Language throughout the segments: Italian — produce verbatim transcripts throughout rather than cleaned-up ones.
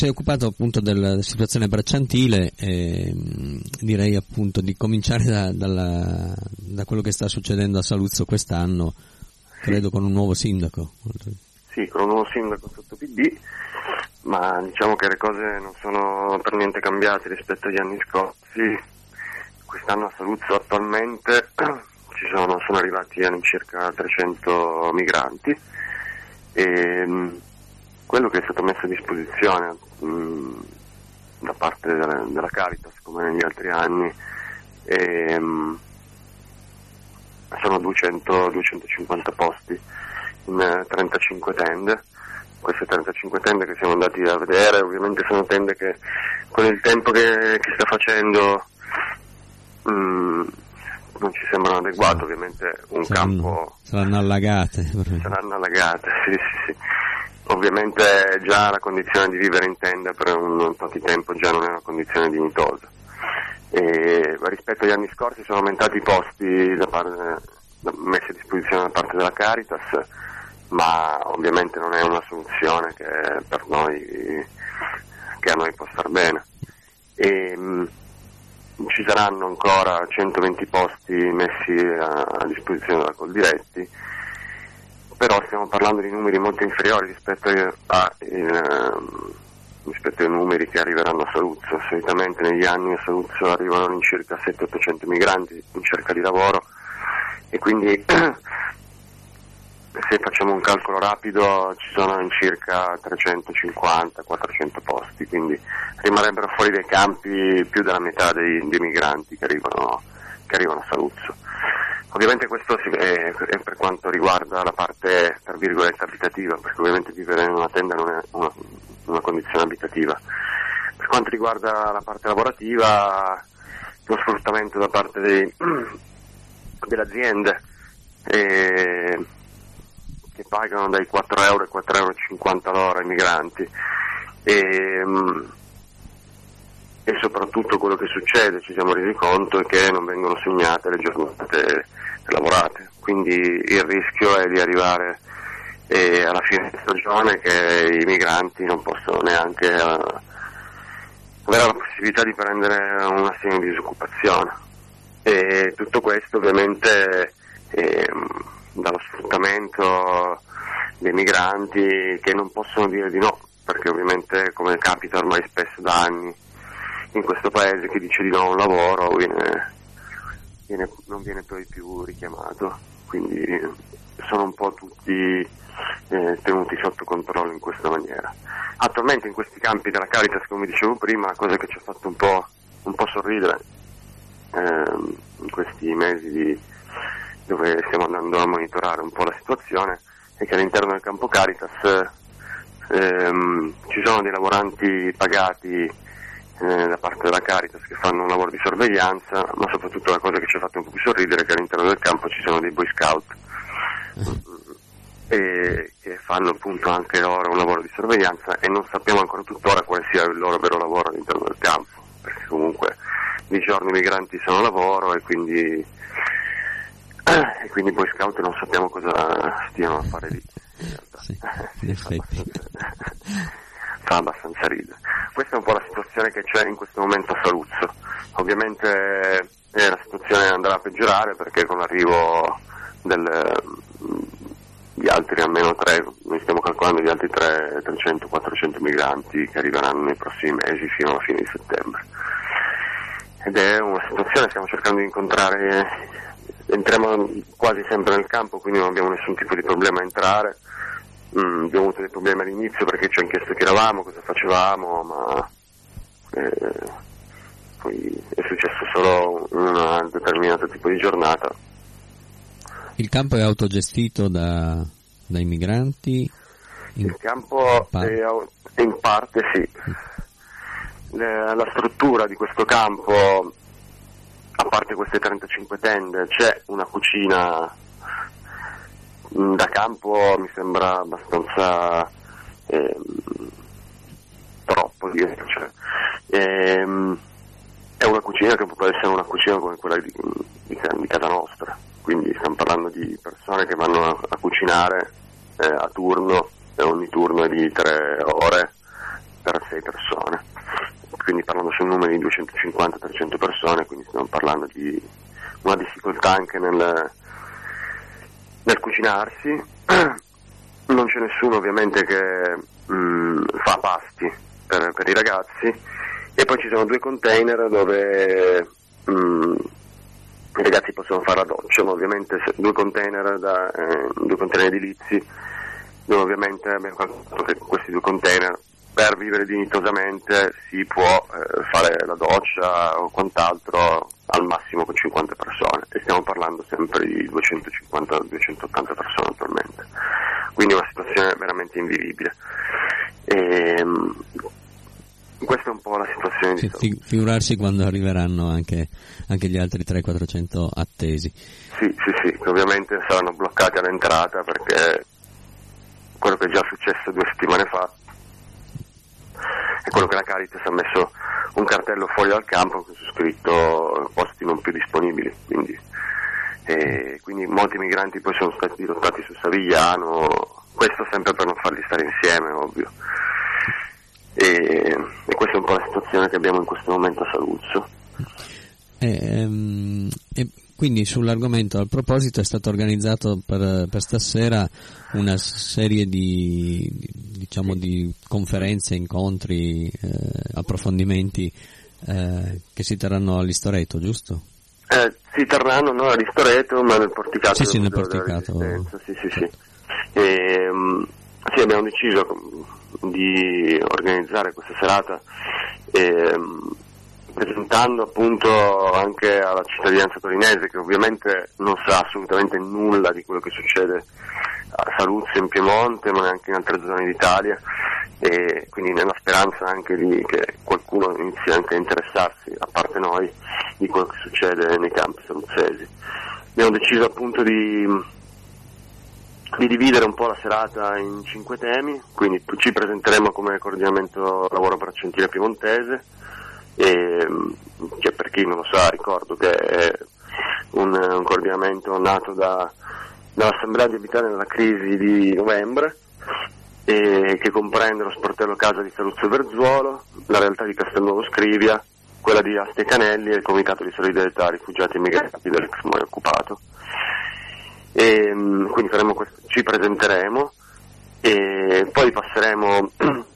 sei occupato appunto della situazione bracciantile e direi appunto di cominciare da, dalla, da quello che sta succedendo a Saluzzo quest'anno, credo con un nuovo sindaco. Sì, con un nuovo sindaco sotto P D, ma diciamo che le cose non sono per niente cambiate rispetto agli anni scorsi. Quest'anno a Saluzzo attualmente ci sono, sono arrivati all'incirca trecento migranti e quello che è stato messo a disposizione mh, da parte della, della Caritas, come negli altri anni, e, mh, sono duecento duecentocinquanta posti in trentacinque tende. Queste trentacinque tende che siamo andati a vedere ovviamente sono tende che con il tempo che, che sta facendo mh, non ci sembrano adeguate. Ovviamente un saranno, campo saranno allagate saranno allagate sì, sì, sì. Ovviamente già la condizione di vivere in tenda per un po' di tempo già non è una condizione dignitosa. E rispetto agli anni scorsi sono aumentati i posti da parte, da, messi a disposizione da parte della Caritas, ma ovviamente non è una soluzione che per noi che a noi può star bene. E, mh, ci saranno ancora centoventi posti messi a, a disposizione da Coldiretti, però stiamo parlando di numeri molto inferiori rispetto, a, il, rispetto ai numeri che arriveranno a Saluzzo. Solitamente negli anni a Saluzzo arrivano in circa settecento ottocento migranti in cerca di lavoro e quindi se facciamo un calcolo rapido ci sono in circa trecentocinquanta quattrocento posti, quindi rimarrebbero fuori dai campi più della metà dei, dei migranti che arrivano, che arrivano a Saluzzo. Ovviamente questo è, è per quanto riguarda la parte, tra virgolette, abitativa, perché ovviamente vivere in una tenda non è una, una condizione abitativa. Per quanto riguarda la parte lavorativa, lo sfruttamento da parte dei, delle aziende eh, che pagano dai quattro euro ai quattro euro e cinquanta l'ora ai migranti e, e soprattutto quello che succede, ci siamo resi conto, è che non vengono segnate le giornate lavorate, quindi il rischio è di arrivare eh, alla fine di stagione che i migranti non possono neanche uh, avere la possibilità di prendere un assegno di disoccupazione e tutto questo ovviamente eh, dallo sfruttamento dei migranti che non possono dire di no, perché ovviamente come capita ormai spesso da anni in questo paese, chi dice di no a un lavoro viene, viene, non viene poi più richiamato, quindi sono un po' tutti eh, tenuti sotto controllo in questa maniera. Attualmente in questi campi della Caritas, come dicevo prima, la cosa che ci ha fatto un po', un po' sorridere eh, in questi mesi di, dove stiamo andando a monitorare un po' la situazione è che all'interno del campo Caritas ehm, ci sono dei lavoranti pagati da parte della Caritas che fanno un lavoro di sorveglianza, ma soprattutto la cosa che ci ha fatto un po' più sorridere è che all'interno del campo ci sono dei boy scout e che fanno appunto anche loro un lavoro di sorveglianza e non sappiamo ancora tuttora quale sia il loro vero lavoro all'interno del campo, perché comunque di giorno i migranti sono a lavoro e quindi e quindi i boy scout non sappiamo cosa stiano a fare lì in realtà. Sì, in effetti. Fa abbastanza ridere. Questa è un po' la situazione che c'è in questo momento a Saluzzo. Ovviamente eh, la situazione andrà a peggiorare perché con l'arrivo del, di altri almeno tre, noi stiamo calcolando di altri tre, trecento quattrocento migranti che arriveranno nei prossimi mesi fino alla fine di settembre. Ed è una situazione, stiamo cercando di incontrare, entriamo quasi sempre nel campo, quindi non abbiamo nessun tipo di problema a entrare. Mm, abbiamo avuto dei problemi all'inizio perché ci hanno chiesto chi eravamo, cosa facevamo, ma eh, poi è successo solo un determinato tipo di giornata. Il campo è autogestito da, dai migranti? In Il campo è, in parte sì. Le, la struttura di questo campo, a parte queste trentacinque tende, c'è una cucina da campo, mi sembra abbastanza eh, troppo dietro, cioè, ehm, è una cucina che può essere una cucina come quella di, di, di casa nostra, quindi stiamo parlando di persone che vanno a, a cucinare eh, a turno, e ogni turno è di tre ore per sei persone, quindi parlando su numeri di duecentocinquanta trecento persone, quindi stiamo parlando di una difficoltà anche nel, nel cucinarsi. Non c'è nessuno ovviamente che mh, fa pasti per, per i ragazzi, e poi ci sono due container dove mh, i ragazzi possono fare la doccia, ma ovviamente se, due container da eh, due container edilizi, dove ovviamente abbiamo calcolato che questi due container, per vivere dignitosamente, si può eh, fare la doccia o quant'altro al massimo con cinquanta persone, e stiamo parlando sempre di duecentocinquanta duecentottanta persone attualmente, quindi è una situazione veramente invivibile. E, questa è un po' la situazione sì, di salute. Figurarsi quando arriveranno anche, anche gli altri trecento quattrocento attesi. Sì, sì, sì, che ovviamente saranno bloccati all'entrata, perché quello che è già successo due settimane fa è quello che la Caritas ha messo un cartello fuori dal campo con su scritto posti non più disponibili, quindi, e quindi molti migranti poi sono stati dirottati su Savigliano, questo sempre per non farli stare insieme, ovvio. E, e questa è un po' la situazione che abbiamo in questo momento a Saluzzo. E, um, e quindi sull'argomento, a proposito, è stato organizzato per, per stasera una serie di, diciamo, di conferenze, incontri, eh, approfondimenti eh, che si terranno all'Istoreto, giusto? Eh, si terranno non all'Istoreto, ma nel Porticato. Sì, sì, nel Museo Porticato. Sì, sì, sì. E, um, sì, abbiamo deciso di organizzare questa serata e, um, presentando appunto anche alla cittadinanza torinese, che ovviamente non sa assolutamente nulla di quello che succede a Saluzzo, in Piemonte, ma neanche in altre zone d'Italia, e quindi nella speranza anche di che qualcuno inizi anche a interessarsi, a parte noi, di quello che succede nei campi saluzzesi. Abbiamo deciso appunto di, di dividere un po' la serata in cinque temi, quindi ci presenteremo come coordinamento lavoro bracciantile piemontese, e che per chi non lo sa ricordo che è un, un coordinamento nato da, dall'Assemblea di Abitare nella crisi di novembre, e che comprende lo sportello Casa di Saluzzo e Verzuolo, la realtà di Castelnuovo Scrivia, quella di Asti e Canelli e il Comitato di Solidarietà Rifugiati e Immigrati dell'ex Moia occupato. E, quindi faremo questo, ci presenteremo e poi passeremo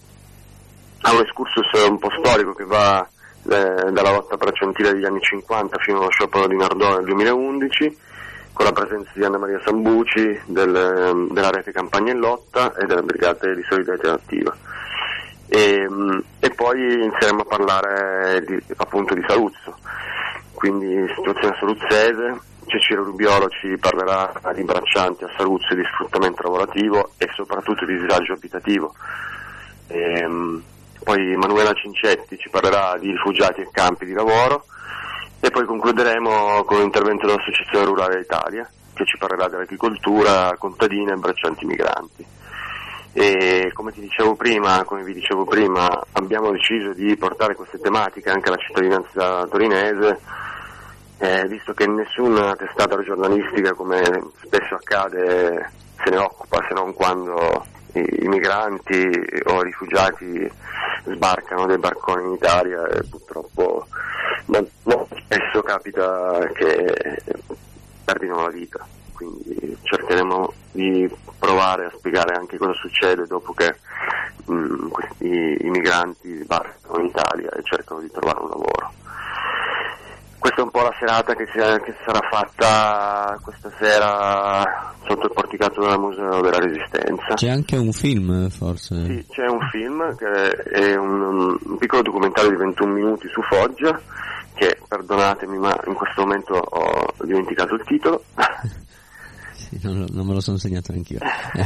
a un excursus un po' storico che va eh, dalla lotta bracciantile degli anni cinquanta fino allo sciopero di Nardò nel duemilaundici, con la presenza di Anna Maria Sambuci, del, della rete Campagna in Lotta e delle brigate di solidarietà attiva. E, e poi inizieremo a parlare di, appunto di Saluzzo, quindi situazione saluzzese. Ceciro Rubiolo ci parlerà di braccianti a Saluzzo e di sfruttamento lavorativo e soprattutto di disagio abitativo. E, poi Manuela Cincetti ci parlerà di rifugiati e campi di lavoro, e poi concluderemo con l'intervento dell'Associazione Rurale d'Italia, che ci parlerà dell'agricoltura contadina e braccianti migranti. E come ti dicevo prima, come vi dicevo prima, abbiamo deciso di portare queste tematiche anche alla cittadinanza torinese, eh, visto che nessuna testata giornalistica, come spesso accade, se ne occupa, se non quando i, i migranti o i rifugiati sbarcano dei barconi in Italia, e purtroppo molto spesso capita che perdino la vita. Quindi cercheremo di provare a spiegare anche cosa succede dopo che mh, questi i migranti sbarcano in Italia e cercano di trovare un lavoro. Questa è un po' la serata che, si, che sarà fatta questa sera sotto il porticato del Museo della Resistenza. C'è anche un film, forse? Sì, c'è un film che è un, un piccolo documentario di ventuno minuti su Foggia, che, perdonatemi, ma in questo momento ho dimenticato il titolo. Sì, non, non me lo sono segnato neanch'io.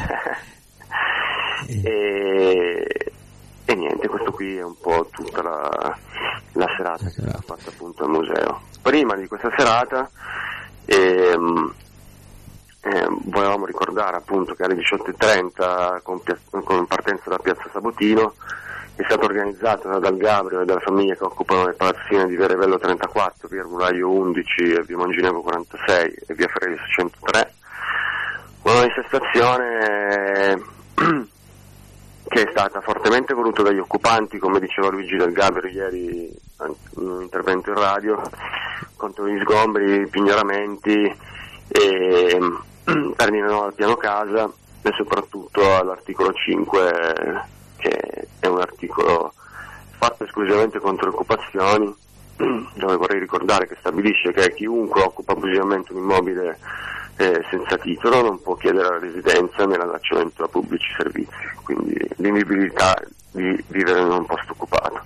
e, e niente, questo qui è un po' tutta la, la serata che sarà fatta appunto al museo. Prima di questa serata ehm, eh, volevamo ricordare appunto che alle diciotto e trenta con, con partenza da Piazza Sabotino è stata organizzata dal Gabrio e dalle famiglie che occupano le palazzine di via Revello trentaquattro, via Armulaio undici, via Monginevo quarantasei e via Ferrari centotré, una manifestazione che è stata fortemente voluta dagli occupanti, come diceva Luigi Del Gabbero ieri in un intervento in radio, contro gli sgombri, i pignoramenti e termine al piano casa, e soprattutto all'articolo cinque, che è un articolo fatto esclusivamente contro le occupazioni, dove vorrei ricordare che stabilisce che chiunque occupa abusivamente un immobile eh, senza titolo non può chiedere la residenza nell'allacciamento a pubblici servizi, quindi l'invivibilità di vivere in un posto occupato.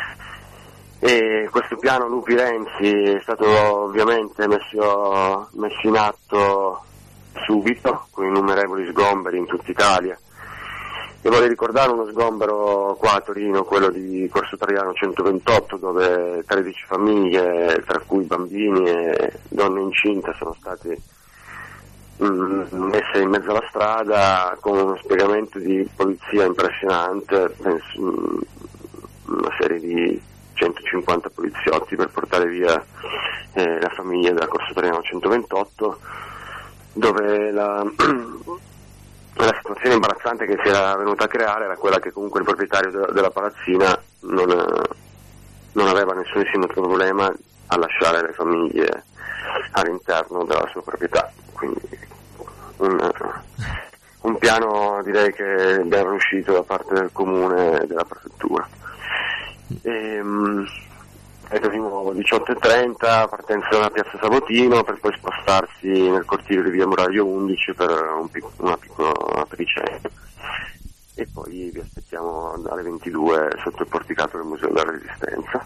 E questo piano Lupi Renzi è stato ovviamente messo, messo in atto subito, con innumerevoli sgomberi in tutta Italia. E vorrei ricordare uno sgombero qua a Torino, quello di Corso Traiano centoventotto, dove tredici famiglie, tra cui bambini e donne incinte, sono state mh, messe in mezzo alla strada con uno spiegamento di polizia impressionante, penso, mh, una serie di centocinquanta poliziotti per portare via eh, la famiglia della Corso Traiano centoventotto, dove la... La situazione imbarazzante che si era venuta a creare era quella che comunque il proprietario de- della palazzina non, non aveva nessunissimo problema a lasciare le famiglie all'interno della sua proprietà, quindi un, un piano direi che è ben riuscito da parte del comune e della prefettura. E, ecco di nuovo diciotto e trenta, partenza dalla piazza Savotino per poi spostarsi nel cortile di via Muraglio undici per un pic- una piccola apricena, e poi vi aspettiamo alle ventidue sotto il porticato del Museo della Resistenza.